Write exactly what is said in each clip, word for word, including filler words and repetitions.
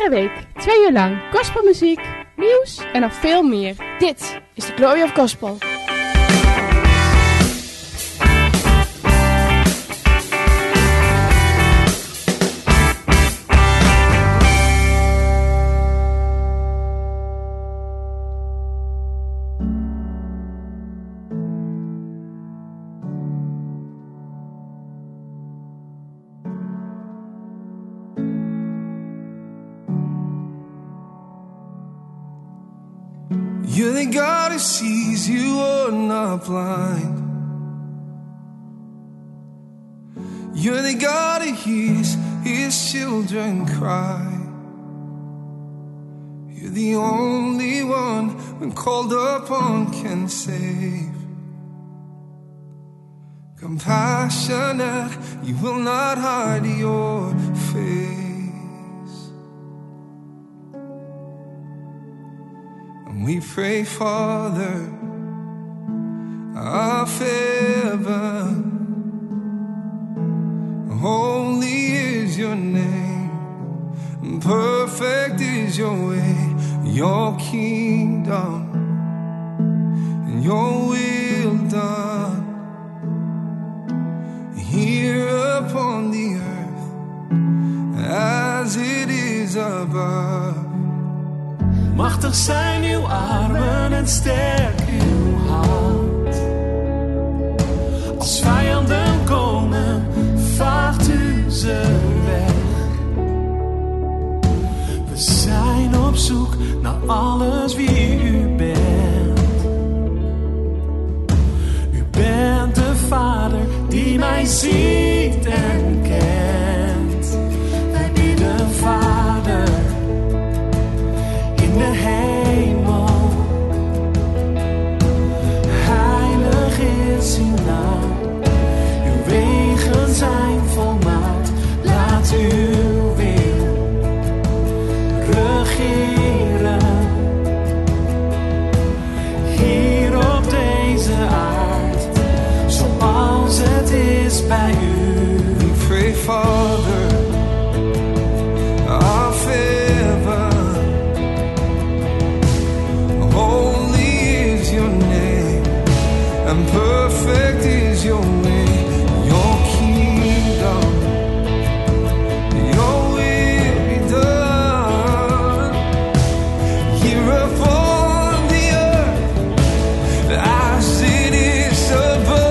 Iedere week, twee uur lang, gospelmuziek, nieuws en nog veel meer. Dit is de Glory of Gospel. You're the God who sees, you are not blind. You're the God who hears his children cry. You're the only one when called upon can save. Compassionate, you will not hide your face. We pray, Father of heaven, holy is your name, perfect is your way, your kingdom and your will done here upon the earth as it is above. Machtig zijn uw armen en sterk uw hand. Als vijanden komen, vaagt u ze weg. We zijn op zoek naar alles wie u bent. U bent de Vader die mij ziet en kent. Wij bidden, Vader, in de hemel, heilig is uw naam. Uw wegen zijn volmaakt, laat uw wil regeren. Hier op deze aard, zoals het is bij u. We pray, Father of heaven, holy is your name, and perfect is your way, your kingdom, your will be done, here upon the earth, as it is above.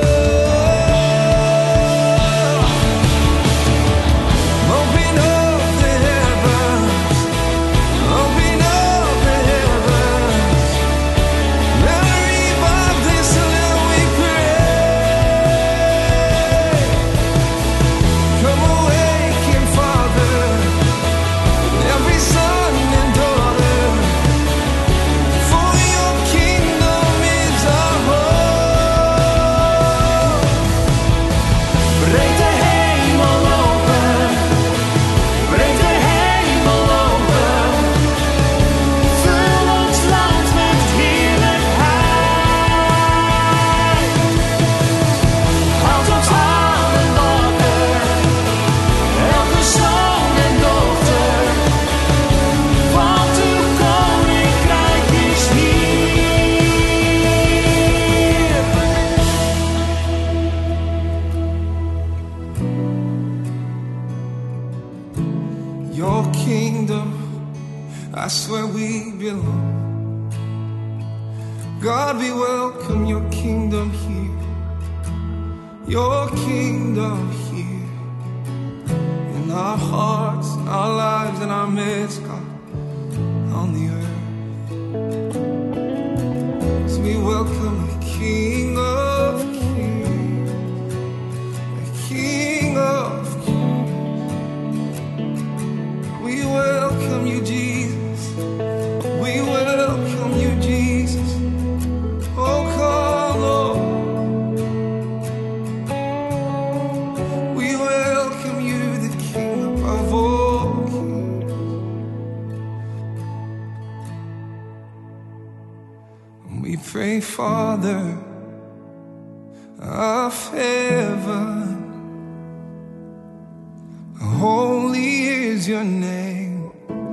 Open up the heavens, open up the heavens. Mary, Bob, this little we pray. Come awaken, Father, every son and daughter, for your kingdom is our hope. Breek de hemel open, breek de hemel open. Vul ons land met heerlijkheid. Houd ons allen wakker, elke zoon en dochter. Want uw koninkrijk is hier. Your kingdom, that's where we belong. God, we welcome your kingdom here. Your kingdom here. In our hearts, in our lives, in our midst, God, on the earth. So we welcome the King of Kings, the King of Kings. We welcome you, Jesus. We welcome you, Jesus. Oh, come, Lord. We welcome you, the King above all kings. And we pray, Father of heaven, holy is your name,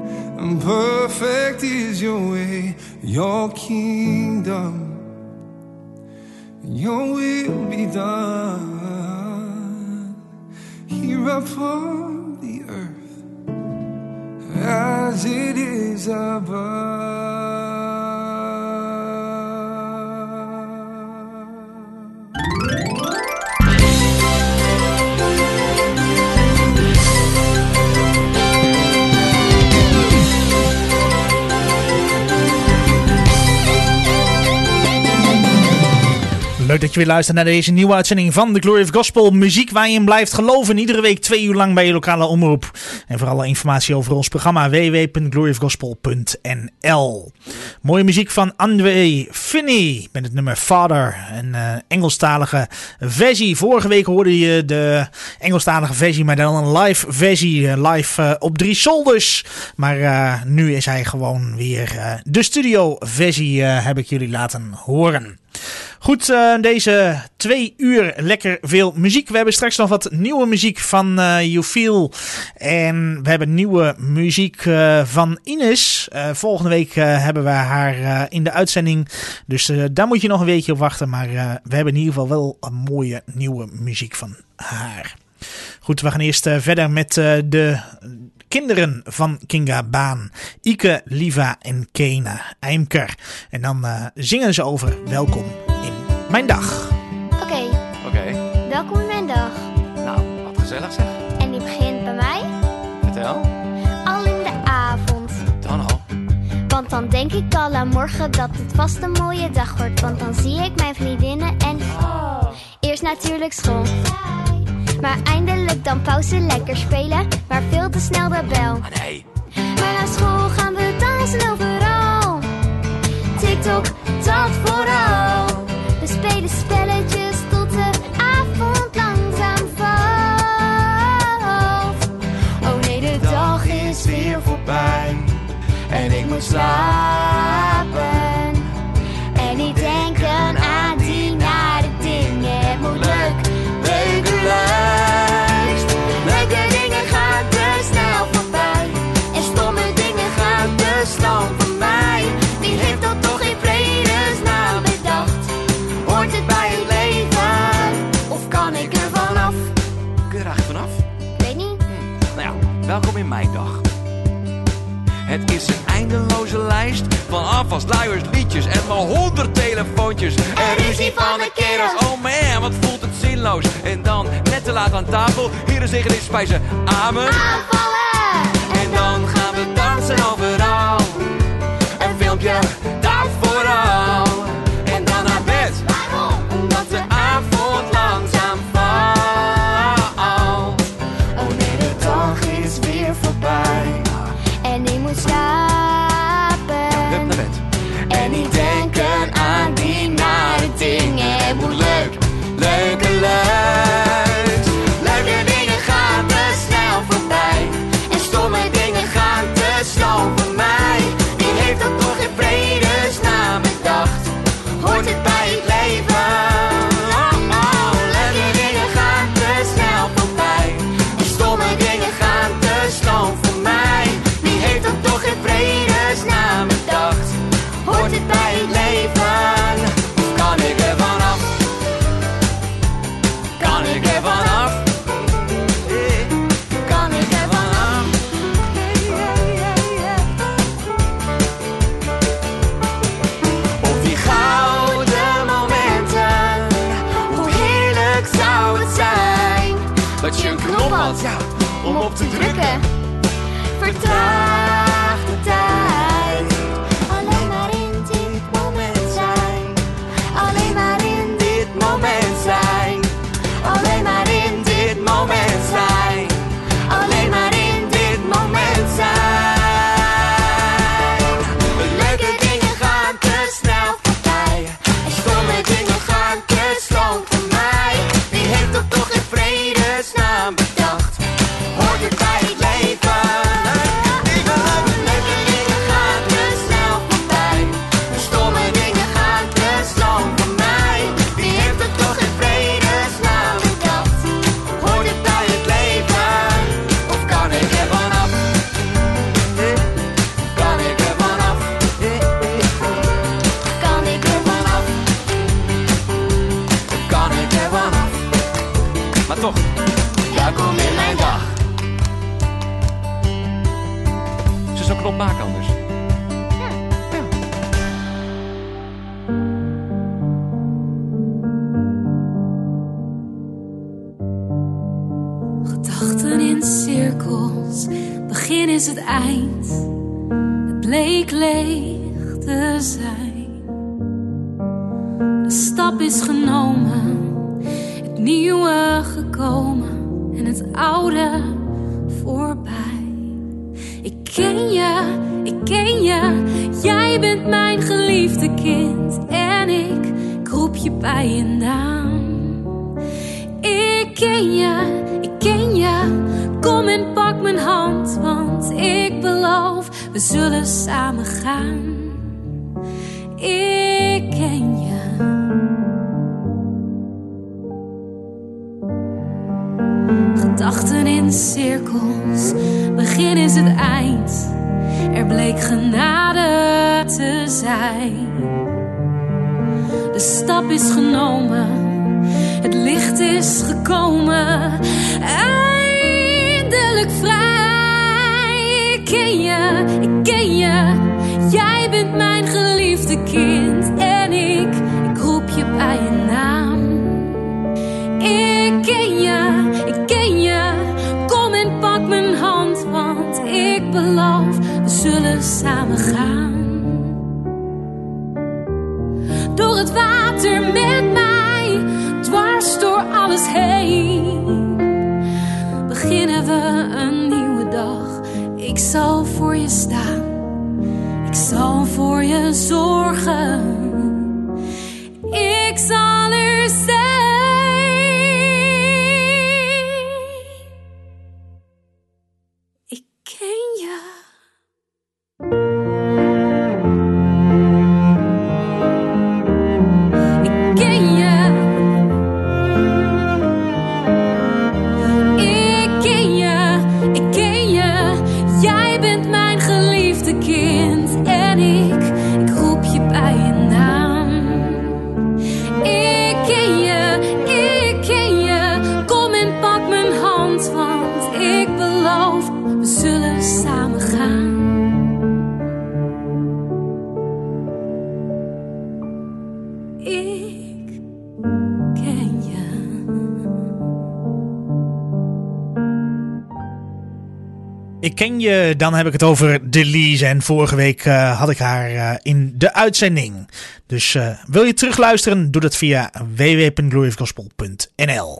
perfect is your way, your kingdom. Your will be done here upon the earth as it is above. Leuk dat je weer luistert naar deze nieuwe uitzending van The Glory of Gospel. Muziek waar je in blijft geloven. Iedere week twee uur lang bij je lokale omroep. En voor alle informatie over ons programma w w w punt glory of gospel punt n l. Mooie muziek van Andre Finney met het nummer Father. Een uh, Engelstalige versie. Vorige week hoorde je de Engelstalige versie, maar dan een live versie. Live uh, op drie zolders. Maar uh, nu is hij gewoon weer uh, de studio versie uh, heb ik jullie laten horen. Goed, uh, deze twee uur lekker veel muziek. We hebben straks nog wat nieuwe muziek van uh, You Feel. En we hebben nieuwe muziek uh, van Ines. Uh, volgende week uh, hebben we haar uh, in de uitzending. Dus uh, daar moet je nog een weekje op wachten. Maar uh, we hebben in ieder geval wel een mooie nieuwe muziek van haar. Goed, we gaan eerst uh, verder met uh, de kinderen van Kinga Baan. Ike, Liva en Kena Eimker. En dan uh, zingen ze over welkom in mijn dag. Oké. Okay. Oké. Okay. Welkom in mijn dag. Nou, wat gezellig zeg. En die begint bij mij. Vertel. Al in de avond. Dan al. Want dan denk ik al aan morgen dat het vast een mooie dag wordt. Want dan zie ik mijn vriendinnen en... Oh. Eerst natuurlijk school. Maar eindelijk dan pauze, lekker spelen. Maar veel te snel de bel. Ah, nee. Maar na school gaan we dansen overal. TikTok, dat vooral. We spelen spelletjes tot de avond langzaam valt. Oh nee, de dag is weer voorbij. En ik moet slapen. En niet denken aan die nare dingen. Het moet leuk, leuke lijst. Leuke dingen gaan te snel voorbij. En stomme dingen gaan te snel van mij. Wie heeft dat toch in vredesnaam bedacht? Hoort het bij het leven? Of kan ik er vanaf? Kun je er eigenlijk vanaf? Weet niet. Hm. Nou ja, welkom in mijn dag. Het is een eindeloze lijst van afwas, luiers, liedjes en wel honderd telefoontjes. En ruzie van de kerels. Oh man, wat voelt het zinloos. En dan, net te laat aan tafel, hier is tegen dit spijzen amen. Aanvallen! En dan gaan we dansen overal. Een filmpje, daar vooral. En dan naar bed. Waarom? Omdat de avond langzaam valt. Oh nee, de dag is weer voorbij. En ik moet slapen. Hup naar bed. En niet denken aan die nare dingen. Het moet leuk, Leuke luid. leuke dingen gaan te snel voorbij. En stomme dingen gaan te snel voor mij. Wie heeft dat toch in vredesnaam bedacht? Hoort het bij het leven? Oh, oh. Leuke dingen gaan te snel voorbij. En stomme dingen gaan te snel voor mij. Wie heeft dat toch in vredesnaam bedacht? Hoort het bij het leven? Kan ik er vanaf? Kan ik er vanaf? Kan ik er vanaf? Op die gouden momenten, Hoe heerlijk zou het zijn dat je een knop had, ja, om op te drukken. Vertraag de tijd. Alleen maar in dit moment zijn. Alleen maar in dit moment zijn. Alleen maar in dit moment zijn. Alleen maar in dit moment zijn. Leuke dingen gaan te snel voorbij. En stomme dingen gaan te snel voor mij. Wie heeft dat toch in vredesnaam bedacht? Hoort het bij het leven? Maar toch. Welkom in mijn dag. Ze is een knop maken anders. Gedachten in cirkels, begin is het eind. Het bleek leeg te zijn. De stap is genomen, het nieuwe gekomen en het oude voorbij. Ik ken je, ik ken je, jij bent mijn geliefde kind. En ik, ik roep je bij je naam. Ik ken je, ik ken je, kom en pak mijn hand. Want ik beloof, we zullen samen gaan. Ik ken je. Gedachten in cirkels, begin is het eind. Er bleek genade te zijn. De stap is genomen, het licht is gekomen. Eindelijk vrij. Ik ken je, ik ken je, jij bent mijn geliefde kind. En ik, ik roep je bij je naam. Ik ken je, ik ken je, kom en pak mijn hand. Want ik beloof, we zullen samen gaan. Door het water met mij, dwars door alles heen. Beginnen we een nieuwe dag. Ik zal voor je staan. Ik zal voor je zorgen. Ik zal er zijn. Ik ken je. Ik ken je, dan heb ik het over Delise. En vorige week uh, had ik haar uh, in de uitzending. Dus uh, wil je terugluisteren? Doe dat via w w w punt glory of gospel punt n l.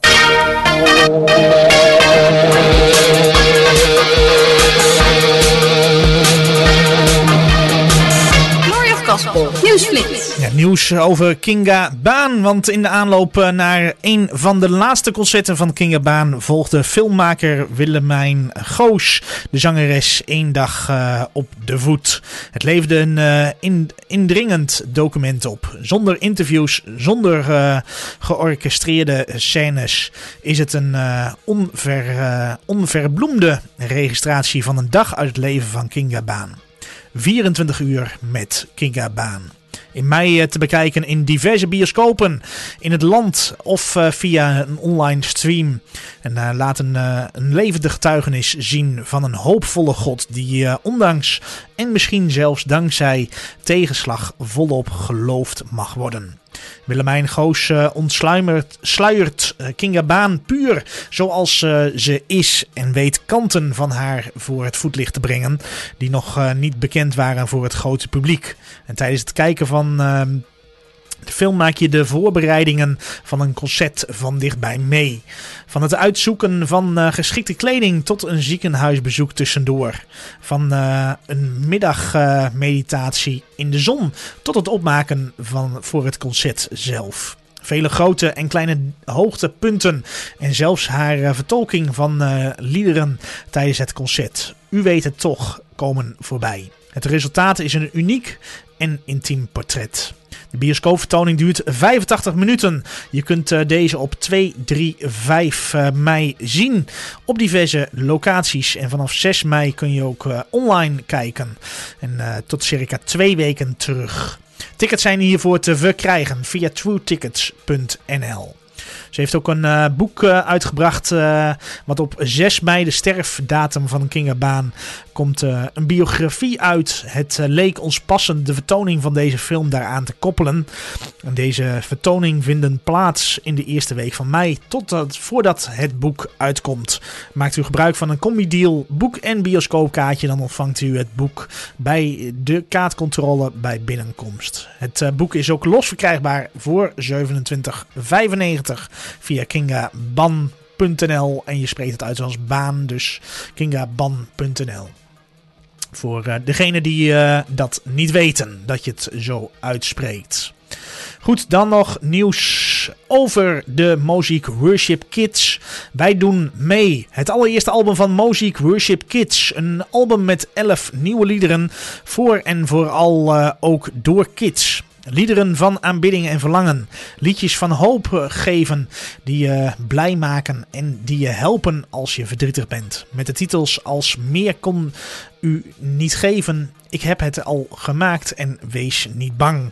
Gospel Nieuwsflits. Ja, nieuws over Kinga Baan, want in de aanloop naar een van de laatste concerten van Kinga Baan volgde filmmaker Willemijn Goos de zangeres één dag uh, op de voet. Het leverde een uh, in, indringend document op. Zonder interviews, zonder uh, georchestreerde scènes is het een uh, onver, uh, onverbloemde registratie van een dag uit het leven van Kinga Baan. vierentwintig uur met Kinga Baan. In mei te bekijken in diverse bioscopen in het land of uh, via een online stream. En uh, laat een, uh, een levende getuigenis zien van een hoopvolle God die uh, ondanks en misschien zelfs dankzij tegenslag volop geloofd mag worden. Willemijn Goos uh, ontsluimert sluiert uh, Kinga Baan puur zoals uh, ze is en weet kanten van haar voor het voetlicht te brengen die nog uh, niet bekend waren voor het grote publiek. En tijdens het kijken van uh, de film maak je de voorbereidingen van een concert van dichtbij mee. Van het uitzoeken van uh, geschikte kleding tot een ziekenhuisbezoek tussendoor. Van uh, een middagmeditatie uh, in de zon tot het opmaken van voor het concert zelf. Vele grote en kleine hoogtepunten en zelfs haar uh, vertolking van uh, liederen tijdens het concert. U weet het toch, komen voorbij. Het resultaat is een uniek en intiem portret. De bioscoopvertoning duurt vijfentachtig minuten. Je kunt uh, deze op twee, drie, vijf uh, mei zien op diverse locaties. En vanaf zes mei kun je ook uh, online kijken. En uh, tot circa twee weken terug. Tickets zijn hiervoor te verkrijgen via true tickets punt n l. Ze heeft ook een uh, boek uh, uitgebracht uh, wat op zes mei, de sterfdatum van Kinga Baan, komt uh, een biografie uit. Het uh, leek ons passend de vertoning van deze film daaraan te koppelen. En deze vertoning vindt plaats in de eerste week van mei, totdat, voordat het boek uitkomt. Maakt u gebruik van een combi-deal, boek en bioscoopkaartje, dan ontvangt u het boek bij de kaartcontrole bij binnenkomst. Het uh, boek is ook los verkrijgbaar voor zevenentwintig vijfennegentig via kingaban punt n l en je spreekt het uit als baan, dus kingaban punt n l. Voor uh, degenen die uh, dat niet weten, dat je het zo uitspreekt. Goed, dan nog nieuws over de Moziek Worship Kids. Wij doen mee. Het allereerste album van Moziek Worship Kids. Een album met elf nieuwe liederen. Voor en vooral uh, ook door kids. Liederen van aanbidding en verlangen. Liedjes van hoop geven. Die je blij maken en die je helpen als je verdrietig bent. Met de titels als Meer kon u niet geven. Ik heb het al gemaakt en wees niet bang.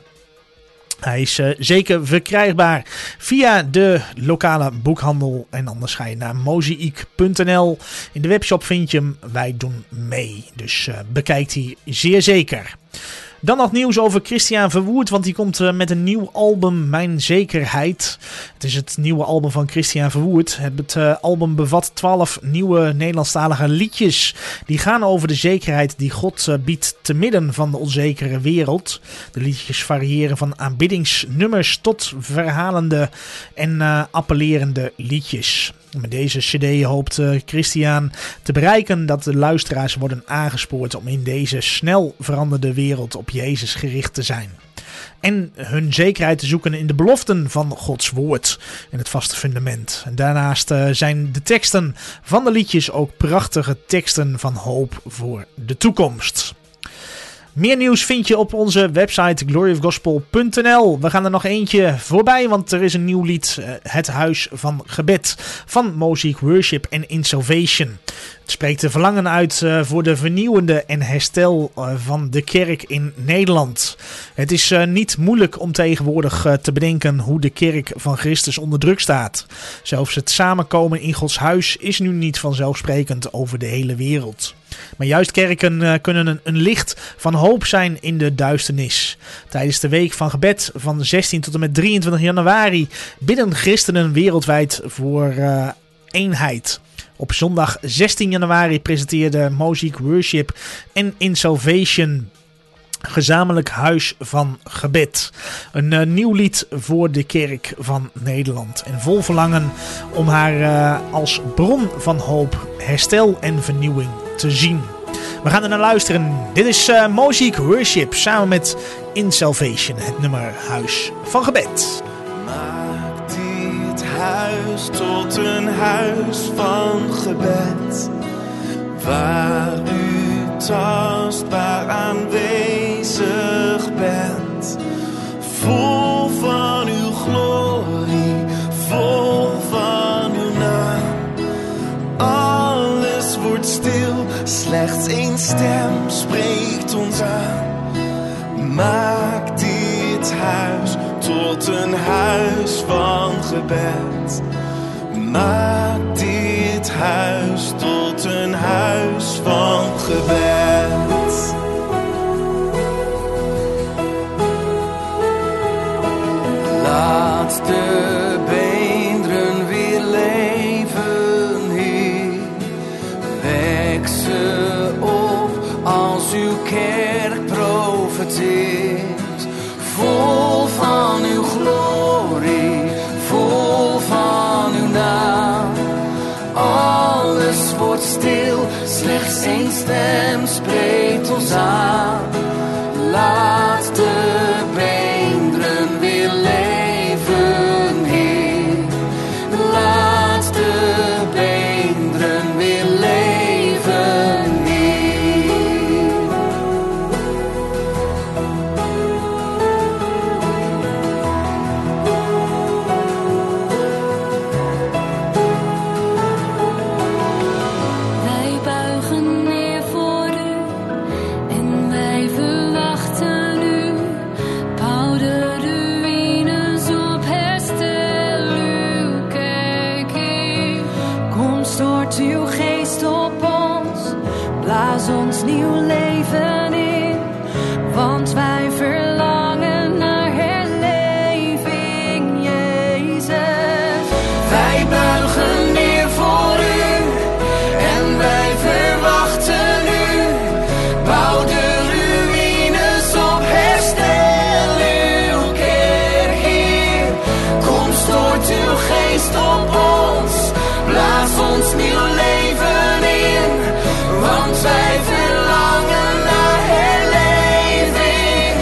Hij is uh, zeker verkrijgbaar via de lokale boekhandel. En anders ga je naar moziek punt n l. In de webshop vind je hem. Wij doen mee. Dus uh, bekijk die zeer zeker. Dan nog nieuws over Christian Verwoerd, want die komt uh, met een nieuw album, Mijn Zekerheid. Het is het nieuwe album van Christian Verwoerd. Het uh, album bevat twaalf nieuwe Nederlandstalige liedjes. Die gaan over de zekerheid die God uh, biedt te midden van de onzekere wereld. De liedjes variëren van aanbiddingsnummers tot verhalende en uh, appellerende liedjes. Met deze cd hoopt uh, Christian te bereiken dat de luisteraars worden aangespoord om in deze snel veranderde wereld op Jezus gericht te zijn. En hun zekerheid te zoeken in de beloften van Gods woord en het vaste fundament. En daarnaast uh, zijn de teksten van de liedjes ook prachtige teksten van hoop voor de toekomst. Meer nieuws vind je op onze website glory of gospel punt n l. We gaan er nog eentje voorbij, want er is een nieuw lied, uh, Het Huis van Gebed, van Moziek Worship en In Salvation. Het spreekt de verlangen uit uh, voor de vernieuwende en herstel uh, van de kerk in Nederland. Het is uh, niet moeilijk om tegenwoordig uh, te bedenken hoe de kerk van Christus onder druk staat. Zelfs het samenkomen in Gods huis is nu niet vanzelfsprekend over de hele wereld. Maar juist kerken uh, kunnen een, een licht van hoop zijn in de duisternis. Tijdens de week van gebed van zestien tot en met drieëntwintig januari bidden christenen wereldwijd voor uh, eenheid. Op zondag zestien januari presenteerde Moziek Worship en In Salvation gezamenlijk Huis van Gebed. Een uh, nieuw lied voor de kerk van Nederland. En vol verlangen om haar uh, als bron van hoop, herstel en vernieuwing te zien. We gaan er naar luisteren. Dit is uh, Moziek Worship samen met In Salvation. Het nummer Huis van Gebed. Maak dit huis tot een huis van gebed, waar u tastbaar aanwezig bent, vol van uw glorie, vol van uw naam. Alles wordt stil, slechts één stem spreekt ons aan. Maak dit huis tot een huis van gebed. Maak dit huis tot een huis van gebed. Laat de beenderen weer leven, Heer. Wek ze op als uw kerk profeteert. Vol van uw glorie, vol van uw naam. Alles wordt stil, slechts één stem spreekt ons aan. Laat de beenderen weer leven, Heer. Laat de beenderen weer leven, Heer. Wij buigen neer voor u en wij verwachten stort uw geest op ons, blaas ons nieuw leven in, want wij verlangen naar herleving, Jezus. Wij buigen neer voor u en wij verwachten u. Bouw de ruïnes op, herstel uw kerk, Heer. Kom, stort uw geest op ons, blaas ons nieuw leven in, want wij verlangen naar herleving,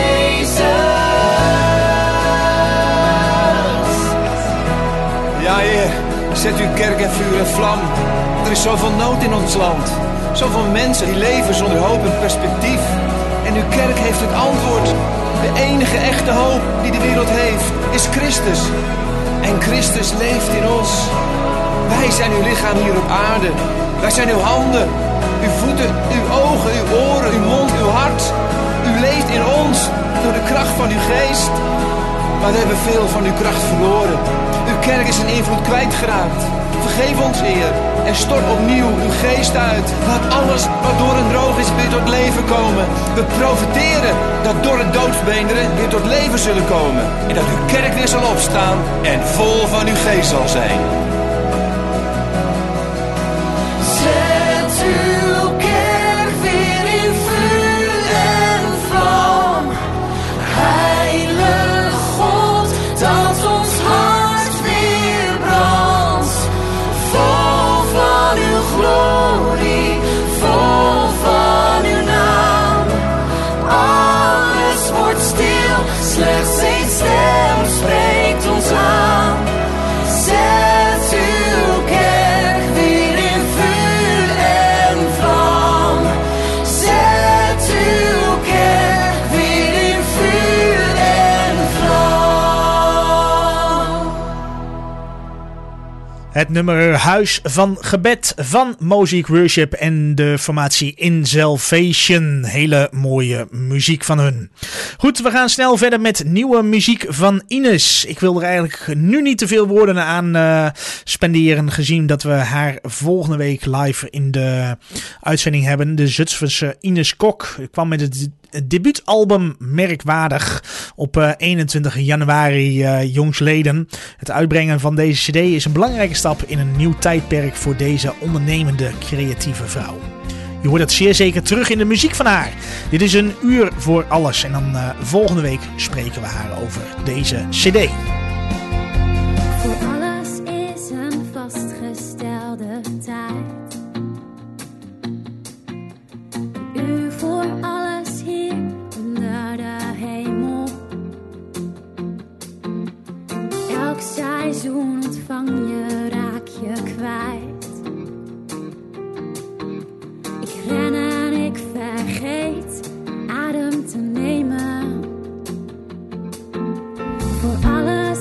Jezus. Ja, Heer, zet uw kerk in vuur en vlam. Er is zoveel nood in ons land. Zoveel mensen die leven zonder hoop en perspectief. En uw kerk heeft het antwoord. De enige echte hoop die de wereld heeft, is Christus. En Christus leeft in ons. Wij zijn uw lichaam hier op aarde. Wij zijn uw handen, uw voeten, uw ogen, uw oren, uw mond, uw hart. U leeft in ons door de kracht van uw geest. Maar we hebben veel van uw kracht verloren. Uw kerk is een invloed kwijtgeraakt. Vergeef ons, Heer, en stort opnieuw uw geest uit. Laat alles wat door en droog is weer tot leven komen. We profiteren dat door het doodsbeenderen weer tot leven zullen komen. En dat uw kerk weer zal opstaan en vol van uw geest zal zijn. Zet uw kerk weer in vuur en vlam. Heilige God, dat ons hart weer brandt. Vol van uw glorie, vol van uw naam. Alles wordt stil, slechts één stem spreekt ons aan. Zet uw kerk weer in vuur en vlam. Zet uw kerk weer in vuur en vlam. Het nummer Huis van Gebed van Mosaic Worship en de formatie In Salvation. Hele mooie muziek van hun. Goed, we gaan snel verder met nieuwe muziek van Ines. Ik wil er eigenlijk nu niet te veel woorden aan uh, spenderen, gezien dat we haar volgende week live in de uitzending hebben. De Zutphense Ines Kok kwam met het Het debuutalbum Merkwaardig op uh, eenentwintig januari uh, jongsleden. Het uitbrengen van deze cd is een belangrijke stap in een nieuw tijdperk voor deze ondernemende creatieve vrouw. Je hoort het zeer zeker terug in de muziek van haar. Dit is een uur voor alles en dan uh, volgende week spreken we haar over deze cd. Voor alles is een vastgestelde tijd. Een uur voor alles hier onder de hemel. Elk seizoen ontvang je, raak je kwijt. Ik ren en ik vergeet adem te nemen. Voor alles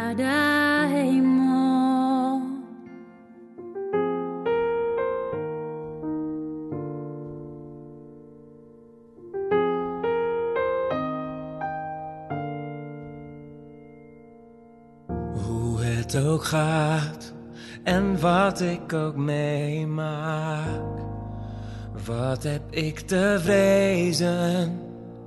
naar de hemel. Hoe het ook gaat en wat ik ook meemaak, wat heb ik te vrezen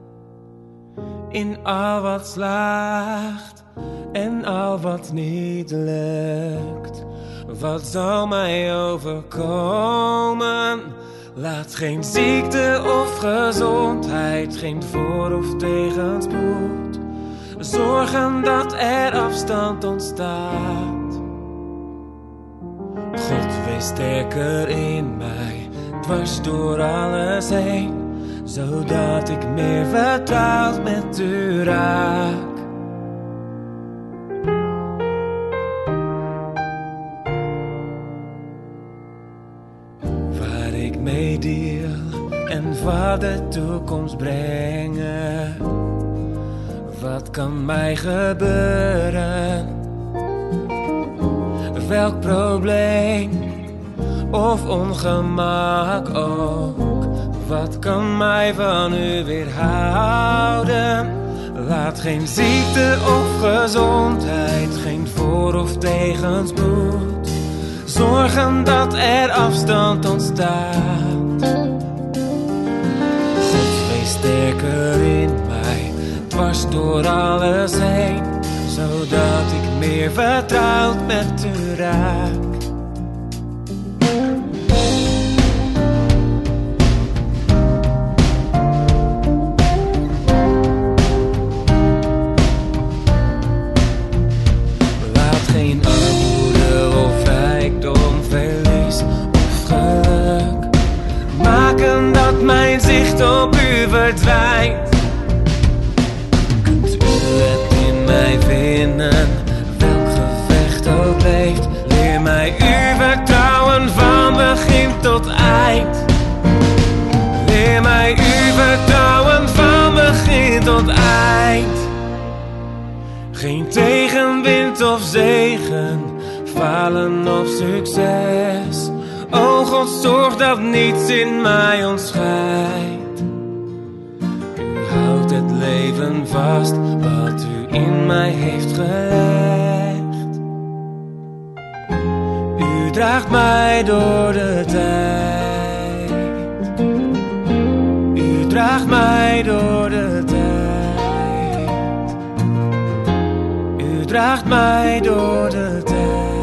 in al wat slaagt en al wat niet lukt. Wat zal mij overkomen? Laat geen ziekte of gezondheid, geen voor- of tegenspoed zorgen dat er afstand ontstaat. God, wees sterker in mij, dwars door alles heen, zodat ik meer vertrouwd met u raak. Waar ik mee deel en wat de toekomst brengen, wat kan mij gebeuren? Welk probleem of ongemak ook, wat kan mij van u weerhouden? Laat geen ziekte of gezondheid, geen voor- of tegenspoed zorgen dat er afstand ontstaat. God, wees sterker in mij, dwars door alles heen, zodat ik meer vertrouwd met u raak. Laat geen armoede of rijkdom, verlies of geluk maken dat mijn zicht op u verdwijnt. Mij vinden, welk gevecht ook leeft, leer mij u vertrouwen van begin tot eind. Leer mij u vertrouwen van begin tot eind. Geen tegenwind of zegen, falen of succes. O God, zorg dat niets in mij ontscheidt. U houdt het leven vast, wat u in mij heeft gelegd. U draagt mij door de tijd. U draagt mij door de tijd. U draagt mij door de tijd.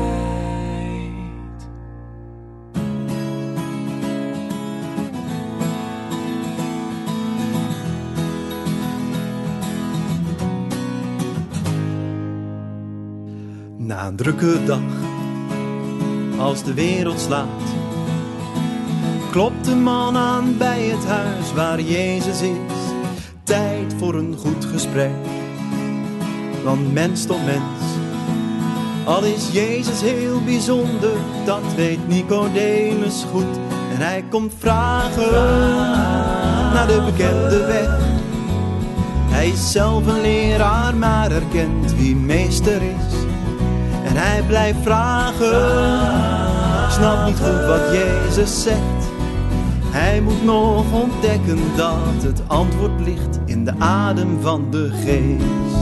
Na een drukke dag, als de wereld slaapt, klopt de man aan bij het huis waar Jezus is. Tijd voor een goed gesprek, van mens tot mens. Al is Jezus heel bijzonder, dat weet Nicodemus goed. En hij komt vragen naar de bekende weg. Hij is zelf een leraar, maar erkent wie meester is. En hij blijft vragen, snapt niet goed wat Jezus zegt. Hij moet nog ontdekken dat het antwoord ligt in de adem van de geest.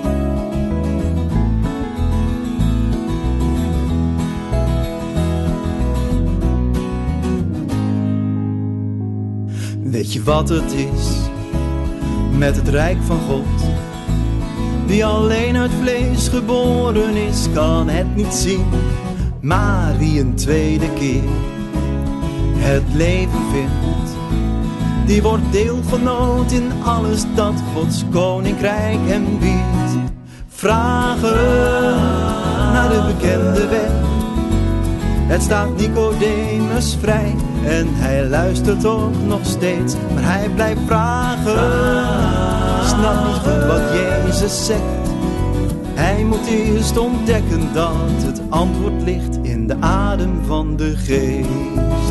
Weet je wat het is met het rijk van God? Wie alleen uit vlees geboren is, kan het niet zien. Maar wie een tweede keer het leven vindt, die wordt deelgenoot in alles dat Gods koninkrijk hem biedt. Vragen naar de bekende weg, het staat Nicodemus vrij. En hij luistert ook nog steeds, maar hij blijft vragen. Snapt niet goed wat Jezus zegt. Hij moet eerst ontdekken dat het antwoord ligt in de adem van de geest.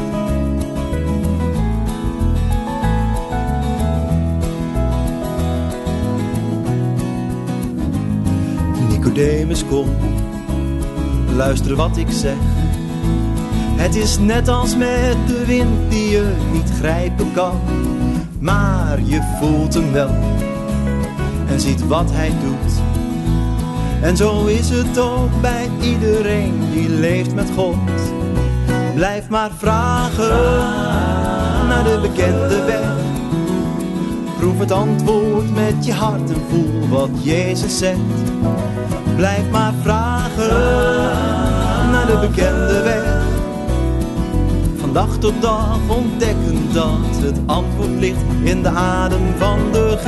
Nicodemus, kom, luister wat ik zeg. Het is net als met de wind die je niet grijpen kan, maar je voelt hem wel en ziet wat hij doet. En zo is het ook bij iedereen die leeft met God. Blijf maar vragen naar de bekende weg. Proef het antwoord met je hart en voel wat Jezus zegt. Blijf maar vragen naar de bekende weg. Van dag tot dag ontdekken dat het antwoord ligt in de adem van de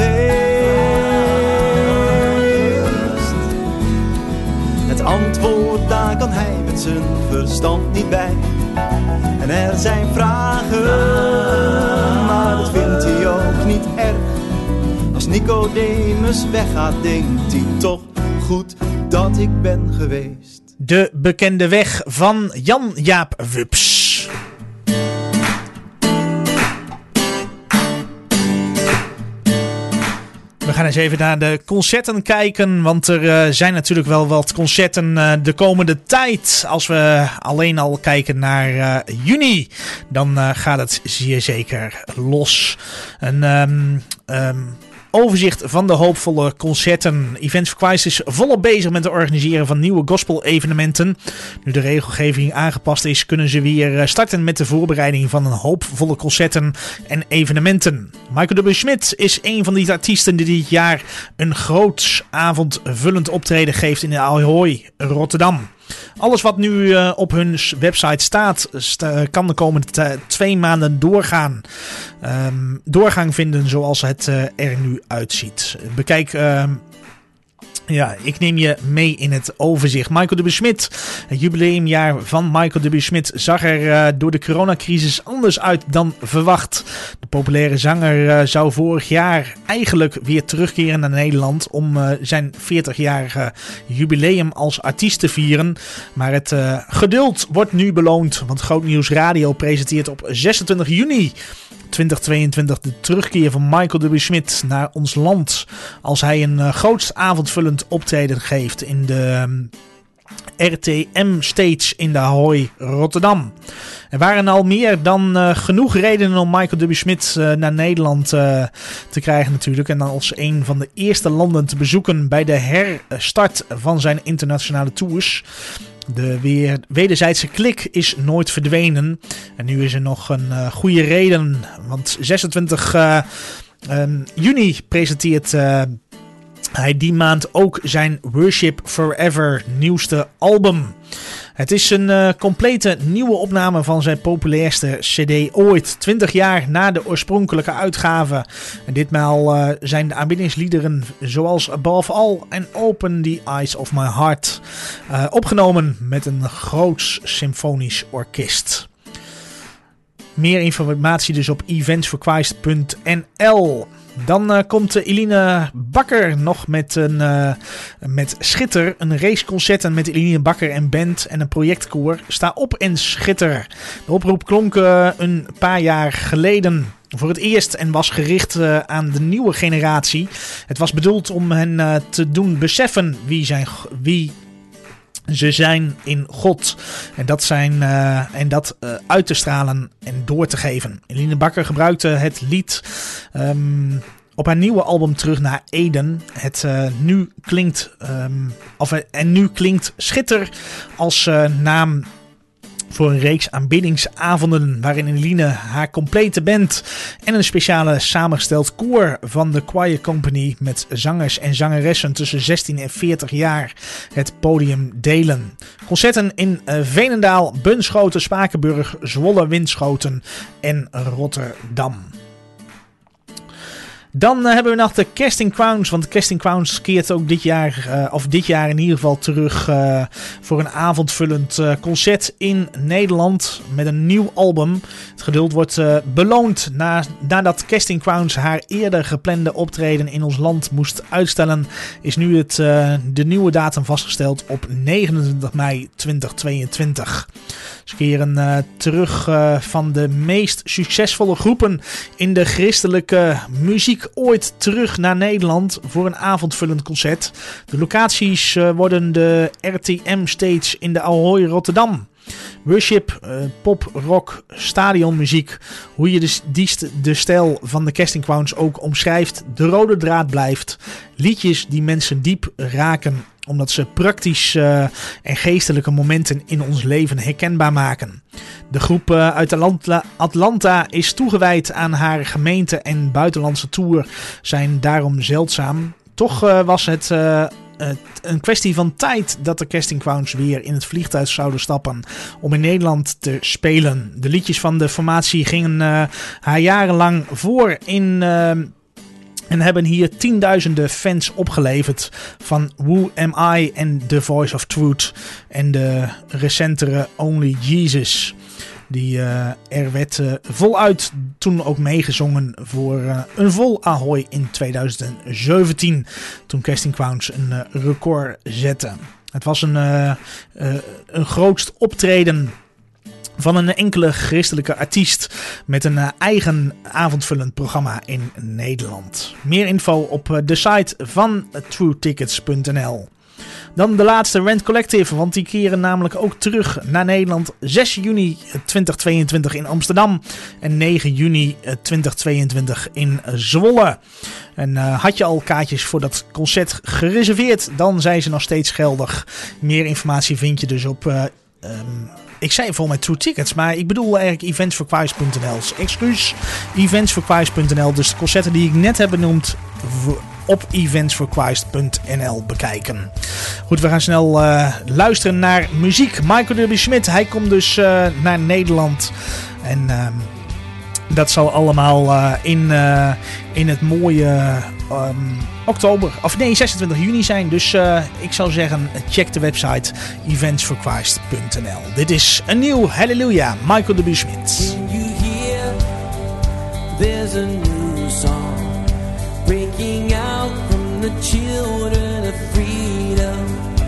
Geest. Het antwoord, daar kan hij met zijn verstand niet bij. En er zijn vragen, maar dat vindt hij ook niet erg. Als Nicodemus weggaat, denkt hij toch goed dat ik ben geweest. De bekende weg van Jan-Jaap Wups. We gaan eens even naar de concerten kijken, want er uh, zijn natuurlijk wel wat concerten uh, de komende tijd. Als we alleen al kijken naar uh, juni, dan uh, gaat het zeer zeker los. Een um, um, overzicht van de hoopvolle concerten. Events for Christ is volop bezig met het organiseren van nieuwe gospel-evenementen. Nu de regelgeving aangepast is, kunnen ze weer starten met de voorbereiding van een hoopvolle concerten en evenementen. Michael W. Smith is een van die artiesten die dit jaar een groot avondvullend optreden geeft in de Ahoy, Rotterdam. Alles wat nu uh, op hun website staat, sta, kan de komende t- twee maanden doorgaan. Um, doorgang vinden zoals het uh, er nu uitziet. Bekijk, uh, ja, ik neem je mee in het overzicht. Michael W. Smith, het jubileumjaar van Michael W. Smith zag er uh, door de coronacrisis anders uit dan verwacht. De populaire zanger uh, zou vorig jaar eigenlijk weer terugkeren naar Nederland om uh, zijn veertigjarige jubileum als artiest te vieren. Maar het uh, geduld wordt nu beloond, want Groot Nieuws Radio presenteert op zesentwintig juni tweeduizend tweeëntwintig de terugkeer van Michael W. Smith naar ons land, als hij een uh, grootst avondvullend optreden geeft in de um, R T M-stage in de Ahoy, Rotterdam. Er waren al meer dan uh, genoeg redenen om Michael W. Smith uh, naar Nederland uh, te krijgen natuurlijk. En dan als een van de eerste landen te bezoeken bij de herstart van zijn internationale tours. De weer wederzijdse klik is nooit verdwenen. En nu is er nog een uh, goede reden. Want zesentwintig uh, um, juni presenteert uh, hij die maand ook zijn Worship Forever nieuwste album. Het is een uh, complete nieuwe opname van zijn populairste cd ooit. twintig jaar na de oorspronkelijke uitgave. En ditmaal uh, zijn de aanbiddingsliederen zoals Above All en Open the Eyes of My Heart uh, opgenomen met een groots symfonisch orkest. Meer informatie dus op events for christ punt n l. Dan uh, komt uh, Eline Bakker nog met, een, uh, met Schitter. Een raceconcert met Eline Bakker en band en een projectkoor. Sta op en schitter. De oproep klonk uh, een paar jaar geleden voor het eerst en was gericht uh, aan de nieuwe generatie. Het was bedoeld om hen uh, te doen beseffen wie zijn... Wie ze zijn in God. En dat, zijn, uh, en dat uh, uit te stralen en door te geven. Eline Bakker gebruikte het lied um, op haar nieuwe album Terug naar Eden. Het uh, nu klinkt... Um, of, en nu klinkt Schitter als uh, naam voor een reeks aanbiddingsavonden waarin Eline haar complete band en een speciale samengesteld koor van de Choir Company met zangers en zangeressen tussen zestien en veertig jaar het podium delen. Concerten in uh, Veenendaal, Bunschoten, Spakenburg, Zwolle, Winschoten en Rotterdam. Dan uh, hebben we nog de Casting Crowns. Want de Casting Crowns keert ook dit jaar, uh, of dit jaar in ieder geval terug uh, voor een avondvullend uh, concert in Nederland met een nieuw album. Het geduld wordt uh, beloond na, nadat Casting Crowns haar eerder geplande optreden in ons land moest uitstellen. Is nu het, uh, de nieuwe datum vastgesteld op negenentwintig mei tweeduizend tweeëntwintig. Ze keren uh, terug uh, van de meest succesvolle groepen in de christelijke muziek muziek ooit terug naar Nederland voor een avondvullend concert. De locaties uh, worden de R T M Stage in de Ahoy Rotterdam. Worship, uh, pop, rock, stadionmuziek. Hoe je de, die st- de stijl van de Casting Crowns ook omschrijft. De rode draad blijft. Liedjes die mensen diep raken. Omdat ze praktisch uh, en geestelijke momenten in ons leven herkenbaar maken. De groep uh, uit Atlanta, Atlanta is toegewijd aan haar gemeente en buitenlandse tour. Zijn daarom zeldzaam. Toch uh, was het... Uh, Uh, een kwestie van tijd dat de Casting Crowns weer in het vliegtuig zouden stappen om in Nederland te spelen. De liedjes van de formatie gingen uh, haar jarenlang voor in uh, en hebben hier tienduizenden fans opgeleverd van Who Am I en The Voice of Truth en de recentere Only Jesus. Die uh, er werd uh, voluit toen ook meegezongen voor uh, een vol Ahoy in tweeduizend zeventien. Toen Casting Crowns een uh, record zette. Het was een, uh, uh, een grootst optreden van een enkele christelijke artiest met een uh, eigen avondvullend programma in Nederland. Meer info op uh, de site van true tickets punt n l. Dan de laatste Rent Collective, want die keren namelijk ook terug naar Nederland. zes juni tweeduizend tweeëntwintig in Amsterdam en negen juni tweeduizend tweeëntwintig in Zwolle. En uh, had je al kaartjes voor dat concert gereserveerd, dan zijn ze nog steeds geldig. Meer informatie vind je dus op... Uh, um, Ik zei volgens mij True Tickets, maar ik bedoel eigenlijk events for choirs punt n l. Excuus, events for choirs punt n l. Dus de concerten die ik net heb benoemd op events for choirs punt n l bekijken. Goed, we gaan snel uh, luisteren naar muziek. Michael W. Smit, hij komt dus uh, naar Nederland. En uh, dat zal allemaal uh, in, uh, in het mooie um, oktober, of nee, zesentwintig juni zijn. Dus uh, ik zou zeggen, check de website events for choirs punt n l. Dit is een nieuw Halleluja, Michael W. Smit. Can you hear? There's a new song breaking out from the children of freedom.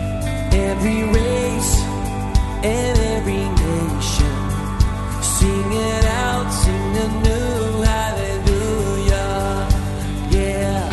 Every race and every nation, sing it out, sing a new hallelujah, yeah.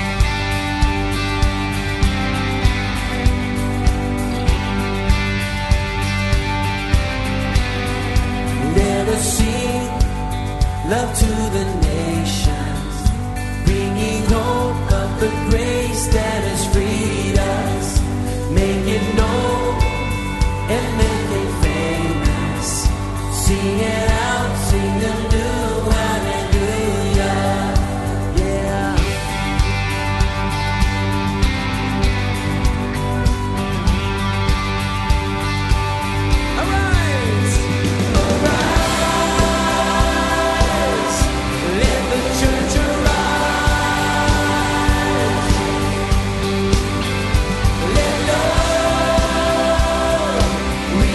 Let us sing love to the nations, bringing hope of the grace that has freed us. Make it known and make it famous. Sing it out, sing a new hallelujah, yeah. Arise, arise, let the church arise. Let love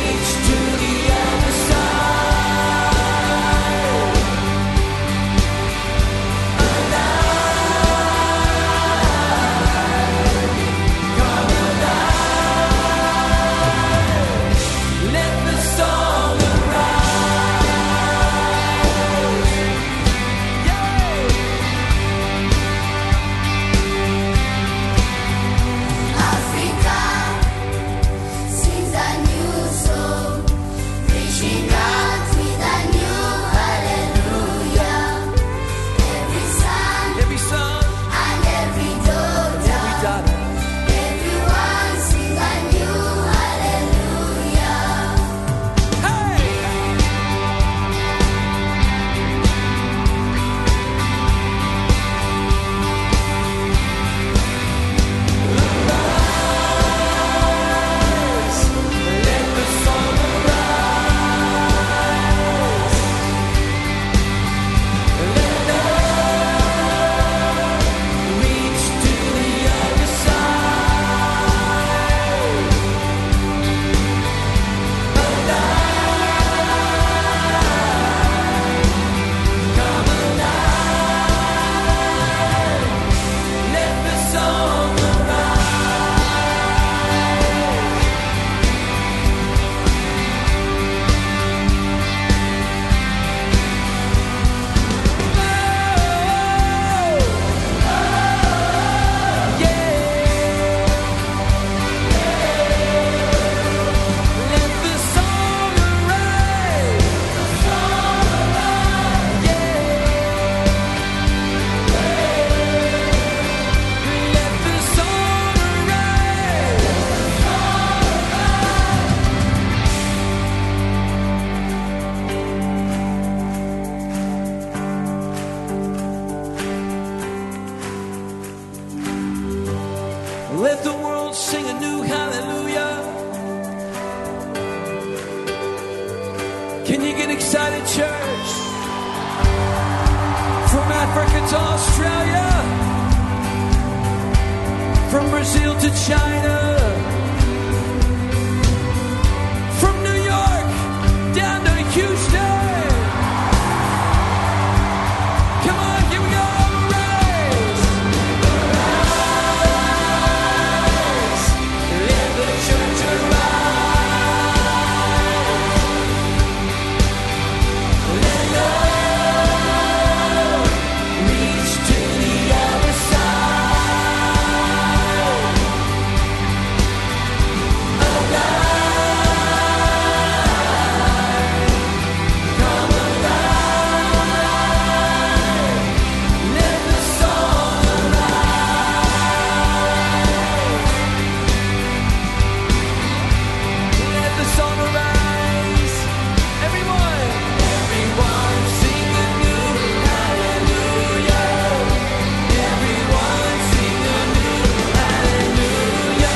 Can you get excited, church? From Africa to Australia, from Brazil to China, from New York down to Houston. Come on, here we go, rise! Rise! Let the church arise! Let love reach to the other side. Alive, come alive. Let the song arise. Let the song arise. Everyone, everyone sing a new hallelujah. Everyone sing a new hallelujah.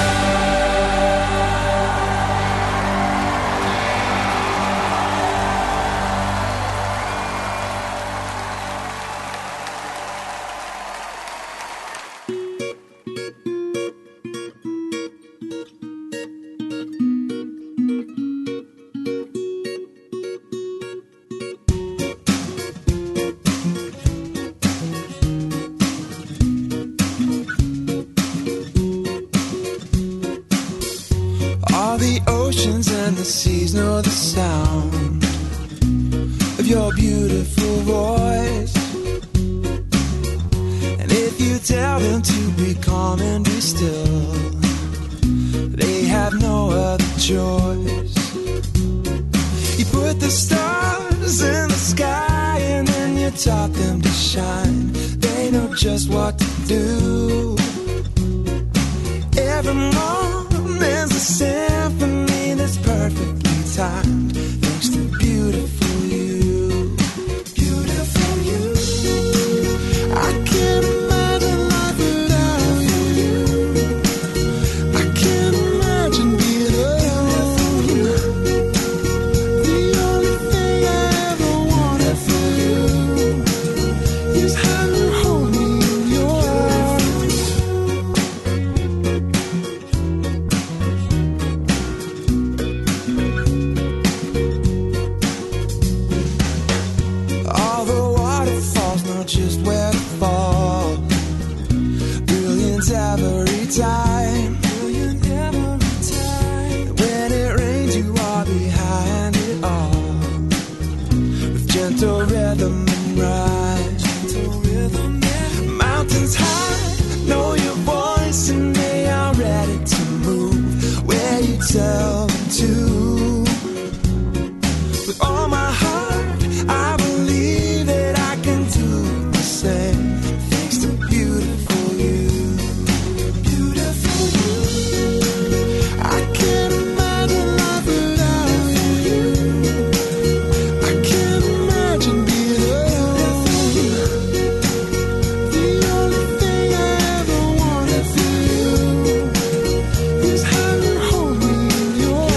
All the oceans and the seas know the sound of your beautiful voice. And if you tell them to be calm and be still, they have no other choice. You put the stars in the sky and then you taught them to shine. They know just what to do. Every moment's a symphony that's perfectly timed. Thanks to beautiful you, beautiful you. I can't imagine life without you. I can't imagine being alone. The only thing I ever wanted for you is how you hold me in your arms. All the waterfalls know just where to fall. Brilliant every time. Brilliant every time. When it rains, you are behind it all. With gentle rhythm and rhyme. Gentle rhythm and mountains high. Know your voice and they are ready to move where you tell them to. With all my heart, I believe that I can do the same. Thanks to beautiful you, beautiful you. I can't imagine life without you. I can't imagine being alone. The only thing I ever wanted for you is how you hold me in your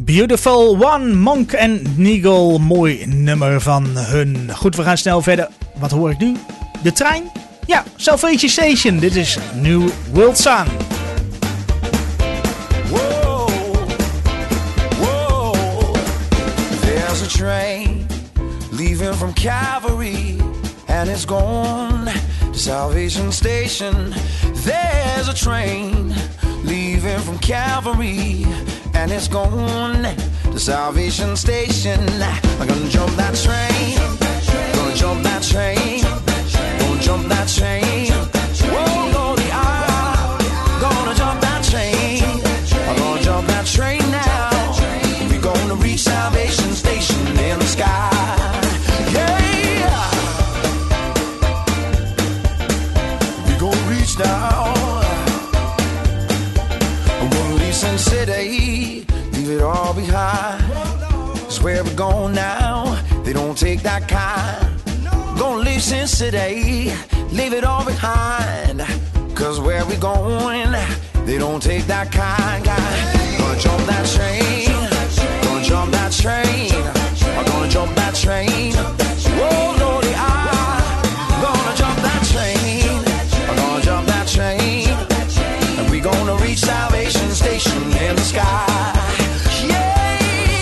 Beautiful One, Monk en Nigel. Mooi nummer van hun. Goed, we gaan snel verder. Wat hoor ik nu? De trein? Ja, Salvation Station. Dit is New World Song. Whoa, whoa. There's a train leaving from Calvary, and it's gone to Salvation Station. There's a train leaving from Calvary, and it's gone to Salvation Station. I'm gonna jump that train, gonna jump that train, gonna jump that train. Whoa, Lordy, I'm gonna jump that train. I'm gonna jump that train now. We're gonna reach Salvation Station in the sky. Yeah, we're gonna reach now. Sin City, leave it all behind. It's where we're going now. They don't take that kind. Gonna leave Sin City, leave it all behind. Cause where we going, they don't take that kind. Gonna jump that train, gonna jump that train. I'm gonna jump that train. Whoa, Lordy, I'm gonna jump that train. I'm gonna jump that train. And we gonna reach Salvation Station in the sky. Yeah,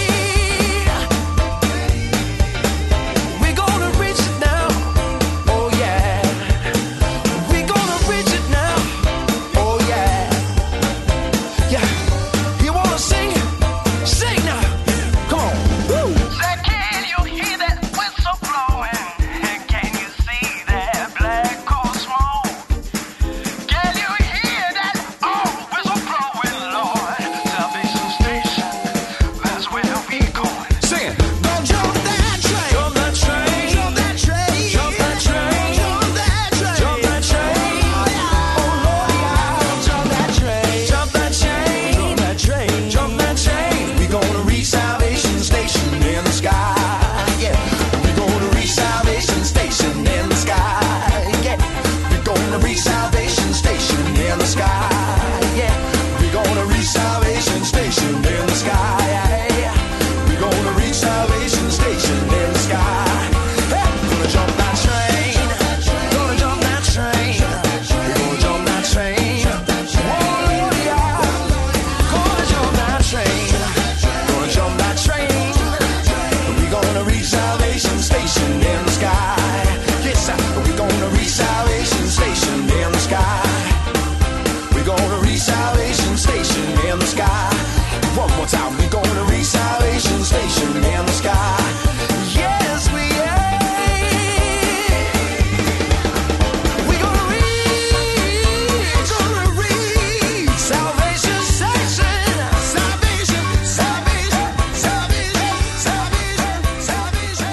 we gonna reach it now. Oh yeah, we gonna reach it now. Oh yeah, yeah. You wanna sing? Sing now. Come on. Woo. Say, can you hear that whistle blowing? And can you see that black coal smoke? Can you hear that oh whistle blowing, Lord? Salvation Station, that's where we going. Sing it. Gonna jump that train. Jump that train. Jump that train. Jump that train. Jump that train. Jump that train. Oh Lord, yeah. Jump that train. Jump that train. Jump that train. Jump that train. We gonna reach Salvation Station in the sky. Yeah. We gonna reach Salvation Station in the sky. Yeah. We gonna reach Salvation Station in the sky. Yeah. We gonna reach Salvation Station in the sky. Yeah. We gonna reach Salvation Station in the sky. Hey, gonna jump that train. Gonna jump that train. We gonna jump that train. Whoa, yeah. Gonna jump that train. Gonna jump that train. We gonna reach Salvation Station in the sky. Yes, sir. We gonna reach Salvation Station in the sky. We gonna reach Salvation Station in the sky. One more time. We gonna reach Salvation Station in the sky. Yes, we are. We gonna reach, gonna reach Salvation Station. Salvation, salvation, salvation, salvation, salvation.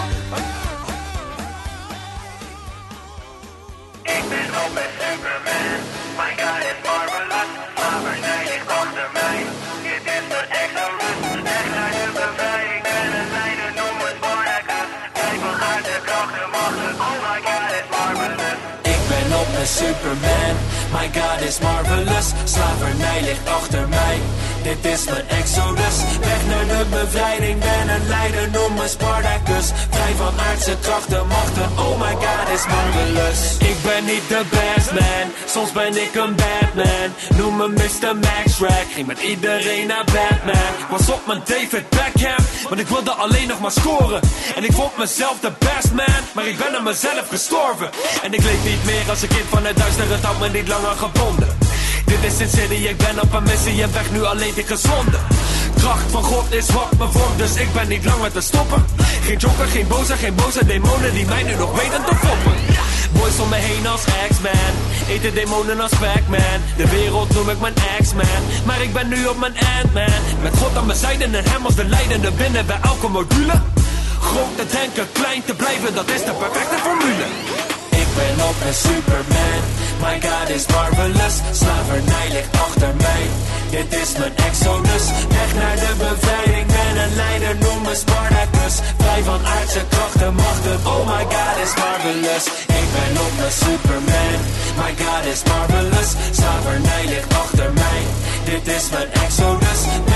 Ik ben op met Superman. My God is marvelous. Slavernij ligt achter mij. Dit is mijn Exodus. Weg naar de bevrijding. Ben een leider, noem het Spartacus. Kijk van uit de krachten, machten. Oh my God is marvelous. Ik ben op met Superman, my God is marvelous. Slavernij ligt achter mij, dit is mijn Exodus. Weg naar de bevrijding, ben een leider, noem me Spartacus. Vrij van aardse krachten, machten, oh my God is marvelous. Ik ben niet de best man, soms ben ik een Batman. Noem me mister Max Rack, ging met iedereen naar Batman. Ik was op mijn David Beckham, want ik wilde alleen nog maar scoren. En ik vond mezelf de best man, maar ik ben aan mezelf gestorven. En ik leef niet meer als een kind van het duister, het houdt me niet langer gebonden. Dit is Sin City, ik ben op een missie en weg nu alleen ik gezonde. Kracht van God is wat me vormt, dus ik ben niet langer te stoppen. Geen joker, geen boze, geen boze demonen die mij nu nog weten te foppen. Boys om me heen als X-Man, eten demonen als Pac-Man. De wereld noem ik mijn X-Man, maar ik ben nu op mijn Ant-Man. Met God aan mijn zijde en hem als de leidende binnen bij elke module. Groot te denken, klein te blijven, dat is de perfecte formule. Ik ben op een Superman, my God is marvelous. Slavernij ligt achter mij, dit is mijn Exodus. Weg naar de bevrijding, ben een leider, noem me Spartacus. Vrij van aardse krachten, machten, oh my God is marvelous. Ik ben op een Superman, my God is marvelous. Slavernij ligt achter mij, dit is mijn Exodus. Weg naar de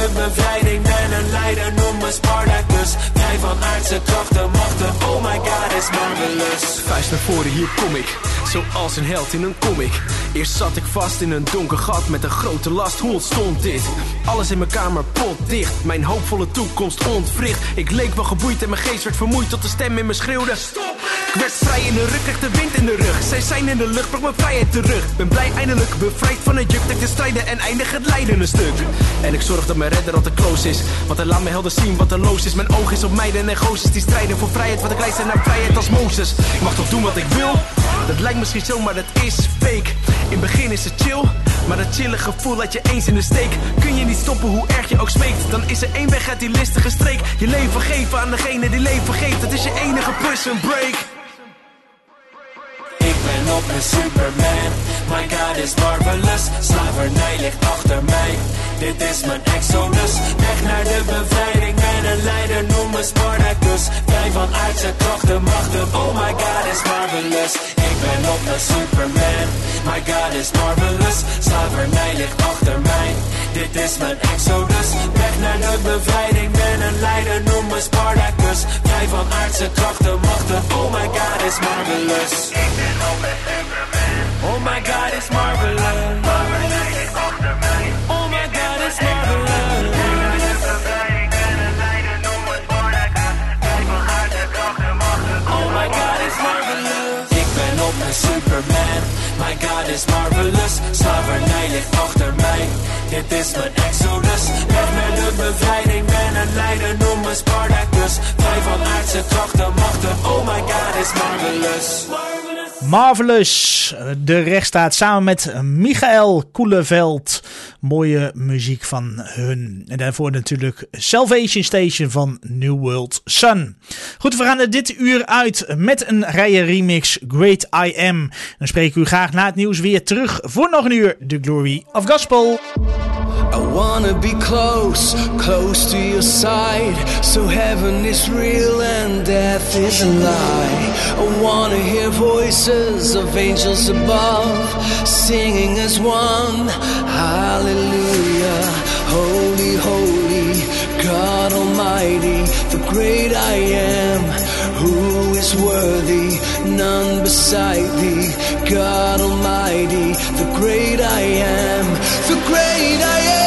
de bevrijding, ben een leider, noem me Spartacus. Vrij van aardse krachten, machten, oh my god, is marvelous. Vuist naar voren, hier kom ik, zoals een held in een comic. Eerst zat ik vast in een donker gat met een grote last, hoe ontstond dit? Alles in mijn kamer potdicht, mijn hoopvolle toekomst ontwricht. Ik leek wel geboeid en mijn geest werd vermoeid tot de stem in me schreeuwde. Stop! Ik werd vrij in de rug, kreeg de wind in de rug. Zij zijn in de lucht, bracht mijn vrijheid terug. Ben blij eindelijk bevrijd van het juk, dat ik te strijden en eindig het lijden een stuk. En ik zorg dat mijn redder altijd close is, want hij laat me helder zien wat er los is. Mijn oog is op mij, de negoses die strijden voor vrijheid, want ik lijst naar vrijheid als Mozes. Ik mag toch doen wat ik wil? Dat lijkt misschien zo, maar dat is fake. In het begin is het chill, maar dat chille gevoel laat je eens in de steek. Kun je niet stoppen hoe erg je ook smeekt, dan is er één weg uit die listige streek. Je leven geven aan degene die leven geeft, dat is je enige prison break. Ik ben op een Superman, my god is marvelous. Slavernij ligt achter mij, dit is mijn exodus. Weg naar de bevrijding, ben een leider, noem me Spartacus. Vrij van aardse krachten, machten, oh my god is marvelous. Ik ben op een Superman, my god is marvelous. Slavernij ligt achter mij, dit is mijn exodus. Weg naar de bevrijding, ben een leider, noem me Spartacus. Vrij van aardse krachten, machten, oh my god is marvelous. Ik ben op een Superman. Oh my god is marvelous. Slavernij ligt achter mij. Oh my god is marvelous. Weg naar de bevrijding, ben een leider, noem me Spartacus. Vrij van aardse krachten, machten, oh my god is marvelous. Ik ben op een Superman, my god is marvelous. Slavernij ligt achter mij, dit is mijn exodus. Weg naar de bevrijding, ben een leider, noem me Spartacus. Vrij van aardse krachten, machten, oh my god is marvelous. Marvelous, de rechtsstaat samen met Michael Koeleveld. Mooie muziek van hun. En daarvoor natuurlijk Salvation Station van New World Sun. Goed, we gaan er dit uur uit met een rijen remix, Great I Am. Dan spreek ik u graag na het nieuws weer terug voor nog een uur The Glory of Gospel. I wanna be close, close to your side, so heaven is real and death is a lie. I wanna hear voices of angels above, singing as one, hallelujah. Holy, holy, God Almighty, the great I am, who is worthy, none beside thee. God Almighty, the great I am, the great I am.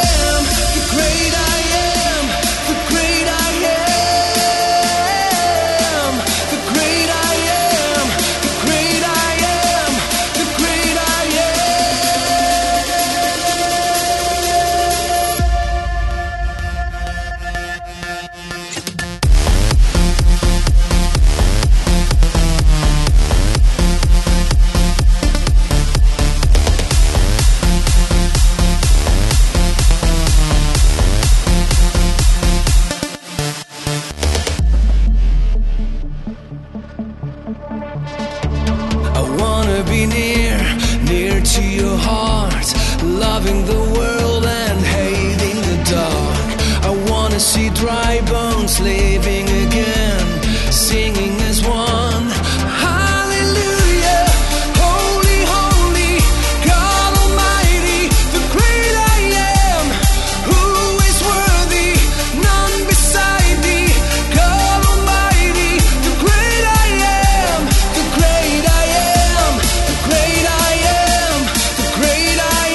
See dry bones living again, singing as one, hallelujah. Holy, holy, God Almighty, the great I am, who is worthy, none beside thee. God Almighty, the great I am, the great I am, the great I am, the great I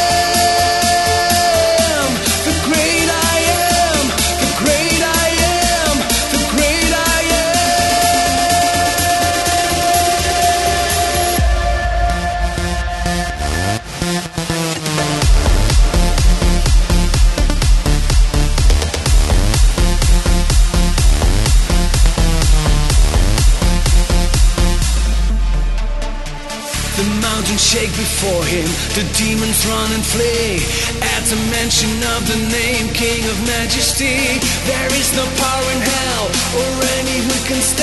am, the great I am. Great I am, the great I The mountains shake before him, the demons run and flee. At the mention of the name, King of Majesty, there is no power in hell or any who can stand.